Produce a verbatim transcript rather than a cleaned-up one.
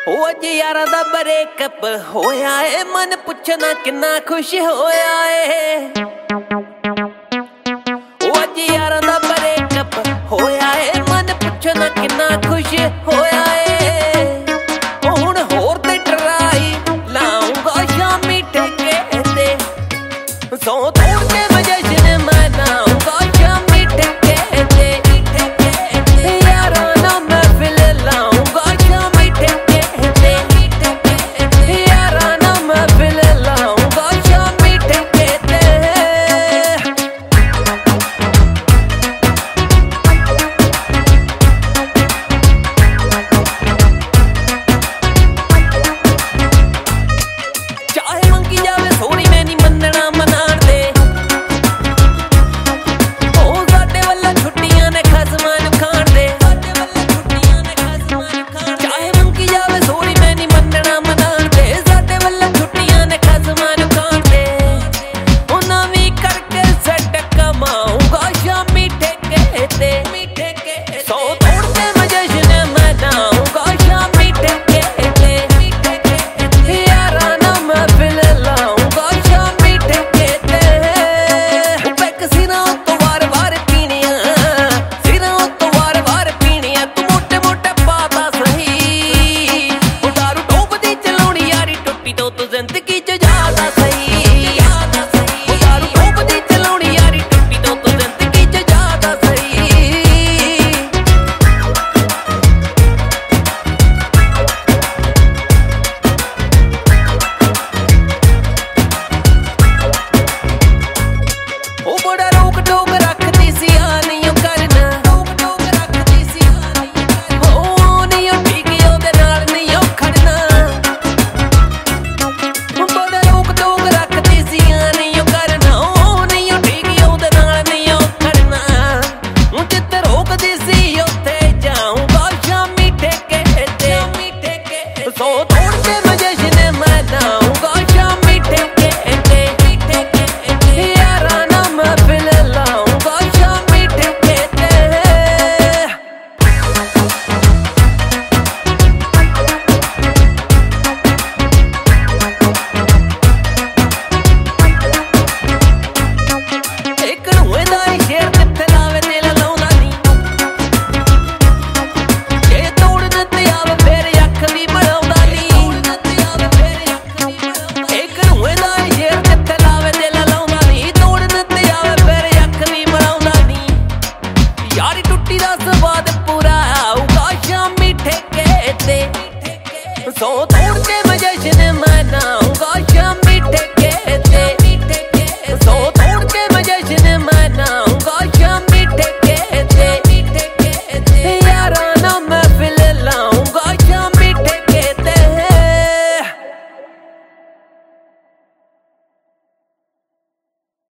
ਉਹ ਅੱਜ ਯਾਰਾਂ ਦਾ ਬ੍ਰੇਕਅਪ ਹੋਇਆ ਏ, ਮਨ ਪੁੱਛਣਾ ਕਿੰਨਾ ਖੁਸ਼ ਹੋਇਆ ਏ। ਉਹ ਅੱਜ ਯਾਰਾਂ ਦਾ ਬ੍ਰੇਕਅਪ ਹੋਇਆ ਏ, ਮਨ ਪੁੱਛਣਾ ਕਿੰਨਾ ਖੁਸ਼ ਹੋਇਆ ਏ। ਉਹ ਹੁਣ ਹੋਰ ਤੇ ਟਰਾਈ ਲਾਉਂਗਾ ਸ਼ਾਮੀ ਠੇਕੇ ਤੇ, ਸੌ ਤੋੜ ਕੇ ਮੈਂ ਜਸ਼ਨ ਮਨਾਉਂਗਾ ਸ਼ਾਮੀ ਠੇਕੇ ਤੇ। ਯਾਰਾਂ ਨਾਲ ਮਹਿਫਿਲ ਲਾਉਂਗਾ ਸ਼ਾਮੀ ਠੇਕੇ ਤੇ, ਯਾਰਾਂ ਨਾਲ ਮਹਿਫਿਲ ਲਾਉਂਗਾ ਸ਼ਾਮੀ ਠੇਕੇ ਤੇ। ਚਾਹੇ ਮੰਗੀ ਜਾਵੇ ਸੋਹਣੀ ਮੈਂ ਨਹੀਂ ਮੰਨਣਾ ਮਨਾਣ ਦੇ, ਉਹ ਸਾਡੇ ਵੱਲੋਂ ਛੁੱਟੀਆਂ ਨੇ ਖਸਮਾਂ ਨੂੰ ਖਾਣ ਦੇ। ਚਾਹੇ ਮੰਗੀ ਜਾਵੇ ਸੋਹਣੀ ਮੈਂ ਨਹੀਂ ਮੰਨਣਾ ਮਨਾਣ ਦੇ, ਸਾਡੇ ਵੱਲੋਂ ਛੁੱਟੀਆਂ ਨੇ ਖਸਮਾਂ ਨੂੰ ਖਾਣ ਦੇ। ਉਹਨਾਂ ਵੀ ਕਰਕੇ ਸੈੱਟ ਕਮਾਊਂਗਾ ਸ਼ਾਮੀ ਠੇਕੇ ਤੇ, ਸੌ ਤੋੜ ਕੇ ਮੈਂ ਜਸ਼ਨ ਮਨਾਊਂਗਾ ਸ਼ਾਮੀ ਠੇਕੇ ਤੇ। ਯਾਰਾਂ ਨਾਲ ਮਹਿਫਿਲ ਲਾਊਂਗਾ ਸ਼ਾਮੀ ਠੇਕੇ ਤੇ। ਉਹ ਪੈਕ ਸਿਰਾਂ ਤੋਂ ਵਾਰ ਵਾਰ ਪੀਣੀਆਂ, ਸਿਰਾਂ ਤੋਂ ਵਾਰ ਵਾਰ ਪੀਣੀਆਂ, ਤੂੰ ਮੋਟੇ ਮੋਟੇ ਪਾਤਾ ਸਹੀ। ਉਹ ਦਾਰੂ ਡੋਬਦੀ ਚਲਾਉਣੀ ਯਾਰੀ ਟੁੱਟੀ ਤੋਂ ਤੂੰ ਜ਼ਿੰਦਗੀ ਚ ਜ਼ਿਆਦਾ ਸਹੀ। ਉਹ ਦਾਰੂ ਡੋਬਦੀ ਚਲਾਉਣੀ ਯਾਰੀ ਟੁੱਟੀ ਤੋਂ ਤੂੰ ਜ਼ਿੰਦਗੀ ਚ ਜ਼ਿਆਦਾ ਸਹੀ। ਉਹ ਬੜਾ ਰੋਕ ਟੋਕ ਰੱਖਦੀ ਸੀ ਆ ਨਹੀਂ ਉਹ ਕਰਨਾ, ਉਹ ਨਹੀਂ ਉਹ ਠੀਕ ਉਹਦੇ ਨਾਲ ਨਹੀਂ ਉਹ ਖੜਨਾ। ਉਹ ਬੜਾ ਰੋਕ ਟੋਕ ਰੱਖਦੀ ਸੀ ਆ ਨਹੀਂ ਉਹ ਕਰਨਾ, ਉਹ ਨਹੀਂ ਉਹ ਠੀਕ ਉਹਦੇ ਨਾਲ ਨਹੀਂ ਉਹ ਖੜਨਾ। ਉਹ ਜਿੱਥੇ ਰੋਕਦੀ ਸੀ ਉੱਥੇ ਜਾਊਂਗਾ ਸ਼ਾਮੀ ਠੇਕੇ ਤੇ, ਸੌ ਤੋੜ ਕੇ ਮੈਂ ਜਸ਼ਨ ਮਨਾਊਂਗਾ ਸ਼ਾਮੀ ਠੇਕੇ ਤੇ। ਯਾਰਾਂ ਨਾਲ ਮਹਿਫਿਲ ਲਾਊਂਗਾ ਸ਼ਾਮੀ ਠੇਕੇ ਤੇ। ਇੱਕ ਰੂਏ ਦਾ ਈ ਸ਼ੇਰ ਕਿੱਥੇ ਲਾਵੇ ਦਿਲ ਲਾਉਂਦਾ ਨੀ, ਜੇ ਤੋੜਨ ਤੇ ਆਵੇ ਫਿਰ ਅੱਖ ਵੀ ਬਣਾਉਂਦਾ ਨੀ। ਇੱਕ ਰੂਏ ਦਾ ਈ ਸ਼ੇਰ ਕਿੱਥੇ ਲਾਵੇ ਦਿਲ ਲਾਉਂਦਾ ਨੀ, ਤੋੜਨ ਤੇ ਆਵੇ ਫਿਰ ਅੱਖ ਵੀ ਬਣਾਉਂਦਾ ਨੀ। ਯਾਰੀ ਟੁੱਟੀ ਦਾ ਸਵਾਦ ਪੂਰਾ ਆਊਗਾ ਸ਼ਾਮੀ ਠੇਕੇ ਤੇ, ਸੌ ਤੋੜ ਕੇ ਮੈਂ ਜਸ਼ਨ ਮਨਾਊਂ